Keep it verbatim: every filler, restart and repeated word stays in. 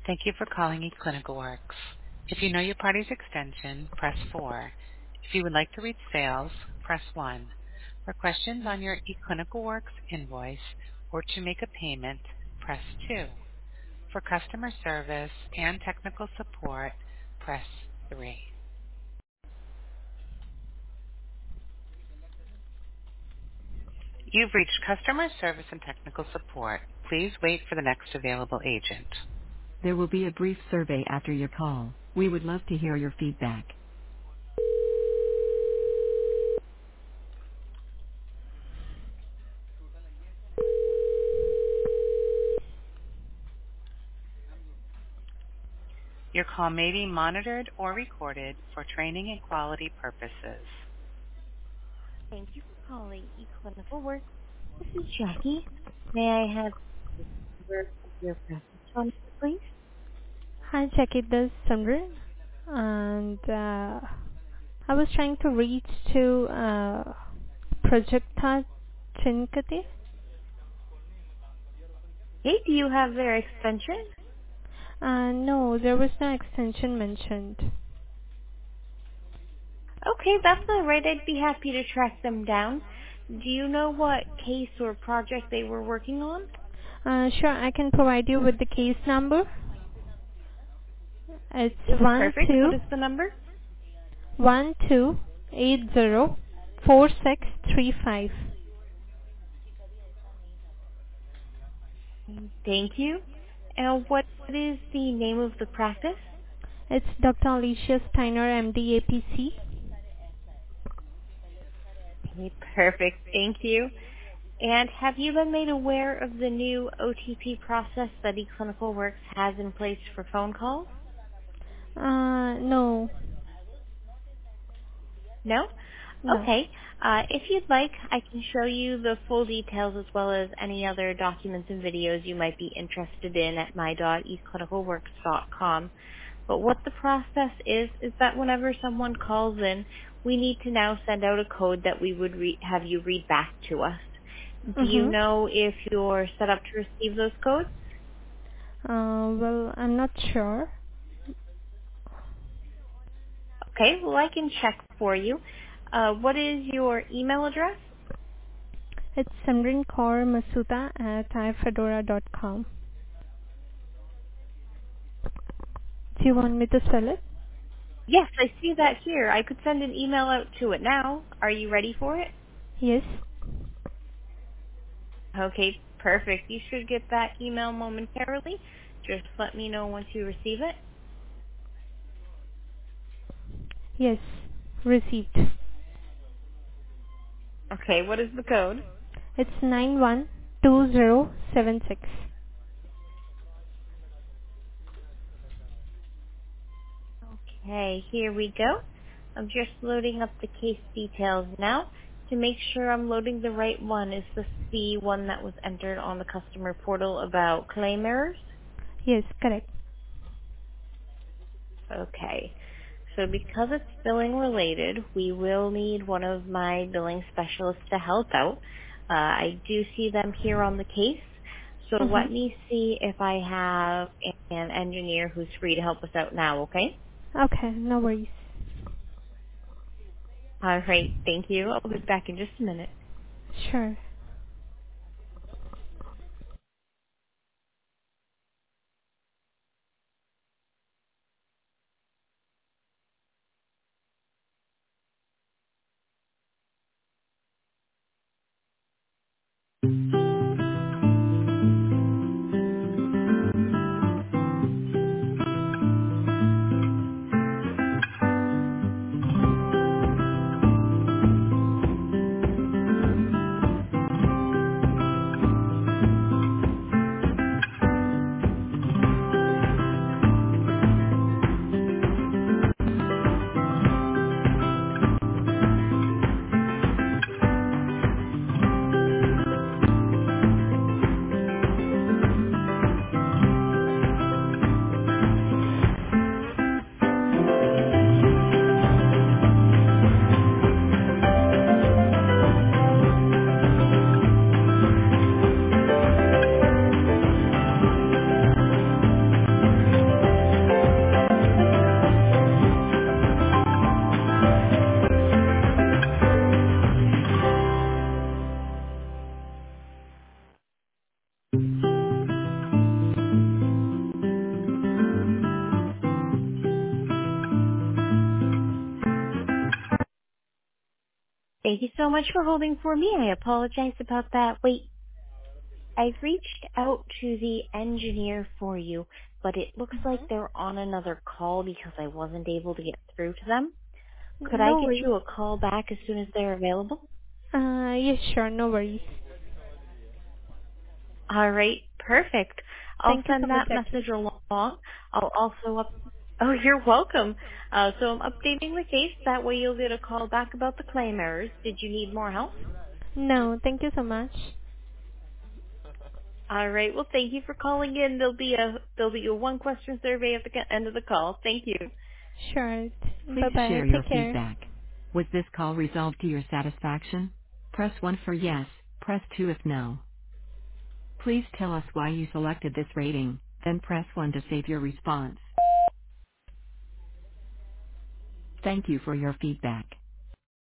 Thank you for calling eClinicalWorks. If you know your party's extension, press four. If you would like to reach sales, press one. For questions on your eClinicalWorks invoice or to make a payment, press two. For customer service and technical support, press three. You've reached customer service and technical support. Please wait for the next available agent. There will be a brief survey after your call. We would love to hear your feedback. Your call may be monitored or recorded for training and quality purposes. Thank you for calling eClinical Work. This is Jackie. May I have the number of your practice phone, please? Hi, Jackie. This is Simran, and uh, I was trying to reach to uh, Prajakta Chinkati. Hey, do you have their extension? Uh, no, there was no extension mentioned. Okay, that's all right. I'd be happy to track them down. Do you know what case or project they were working on? Uh, sure, I can provide you with the case number. It's Yes, one perfect. two What is the number? one two eight zero four six three five. Thank you. And what is the name of the practice? It's Doctor Alicia Steiner, M D, A P C. Okay, perfect. Thank you. And have you been made aware of the new O T P process that eClinicalWorks has in place for phone calls? Uh, no, No? no. Okay. Uh, if you'd like, I can show you the full details as well as any other documents and videos you might be interested in at my dot e clinical works dot com. But what the process is, is that whenever someone calls in, we need to now send out a code that we would re- have you read back to us. Do you Mm-hmm. know if you're set up to receive those codes? Uh, well, I'm not sure. Okay, well I can check for you. Uh, what is your email address? It's Simran Kaur Masuda at ifedora dot com. Do you want me to spell it? Yes, I see that here. I could send an email out to it now. Are you ready for it? Yes. Okay, perfect. You should get that email momentarily. Just let me know once you receive it. Yes. Received. Okay, what is the code? It's nine one two zero seven six. Okay, here we go. I'm just loading up the case details now. To make sure I'm loading the right one, is this the one that was entered on the customer portal about claim errors? Yes, correct. Okay. So because it's billing related, we will need one of my billing specialists to help out. Uh, I do see them here on the case. So Mm-hmm. let me see if I have an engineer who's free to help us out now, okay? Okay, no worries. All right. Thank you. I'll be back in just a minute. Sure. Thank you so much for holding for me. I apologize about that wait. I've reached out to the engineer for you, but it looks like Mm-hmm. they're on another call because I wasn't able to get through to them. Could I No get worries. you a call back as soon as they're available? Uh, yes, sure, no worries. All right, perfect. I'll Thank you so send much, that Jackie. message along. I'll also up. Oh, you're welcome. Uh, so I'm updating the case. That way you'll get a call back about the claim errors. Did you need more help? No, thank you so much. All right. Well, thank you for calling in. There'll be a there'll be a one question survey at the end of the call. Thank you. Sure. Please Bye-bye. share your Take care. feedback. Was this call resolved to your satisfaction? Press one for yes, press two if no. Please tell us why you selected this rating, then press one to save your response. Thank you for your feedback.